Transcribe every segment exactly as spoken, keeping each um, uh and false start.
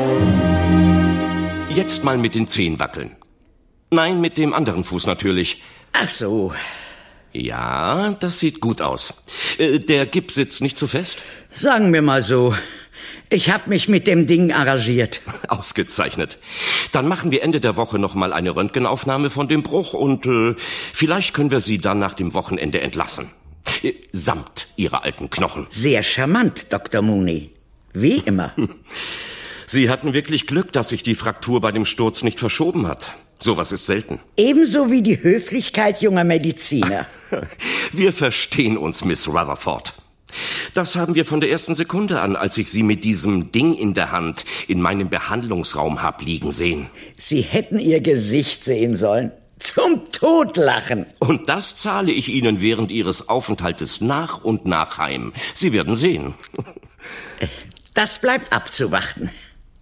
Jetzt mal mit den Zehen wackeln. Nein, mit dem anderen Fuß natürlich. Ach so. Ja, das sieht gut aus. Äh, der Gips sitzt nicht zu fest? Sagen wir mal so. Ich hab mich mit dem Ding arrangiert. Ausgezeichnet. Dann machen wir Ende der Woche noch mal eine Röntgenaufnahme von dem Bruch und äh, vielleicht können wir Sie dann nach dem Wochenende entlassen. Äh, samt Ihrer alten Knochen. Sehr charmant, Doktor Mooney. Wie immer. Sie hatten wirklich Glück, dass sich die Fraktur bei dem Sturz nicht verschoben hat. Sowas ist selten. Ebenso wie die Höflichkeit junger Mediziner. Wir verstehen uns, Miss Rutherford. Das haben wir von der ersten Sekunde an, als ich Sie mit diesem Ding in der Hand in meinem Behandlungsraum hab liegen sehen. Sie hätten Ihr Gesicht sehen sollen. Zum Totlachen. Und das zahle ich Ihnen während Ihres Aufenthaltes nach und nach heim. Sie werden sehen. Das bleibt abzuwarten.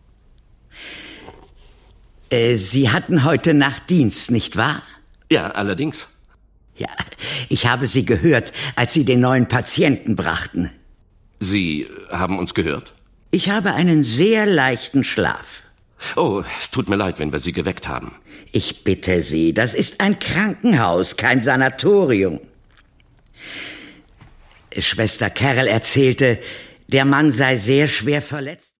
Äh, Sie hatten heute Nacht Dienst, nicht wahr? Ja, allerdings. Ja, ich habe Sie gehört, als Sie den neuen Patienten brachten. Sie haben uns gehört? Ich habe einen sehr leichten Schlaf. Oh, tut mir leid, wenn wir Sie geweckt haben. Ich bitte Sie, das ist ein Krankenhaus, kein Sanatorium. Schwester Carol erzählte, der Mann sei sehr schwer verletzt.